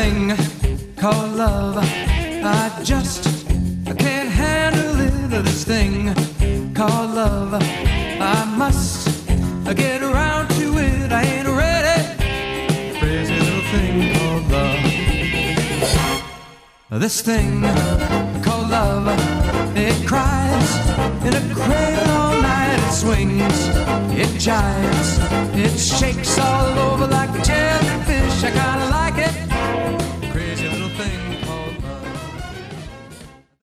thing called love. I just can't handle it. This thing called love. I must get around to it. I ain't ready. Crazy little thing called love. This thing called love, it cries in a cradle all night. It swings, it jives, it shakes all over like a jellyfish. I kinda like it.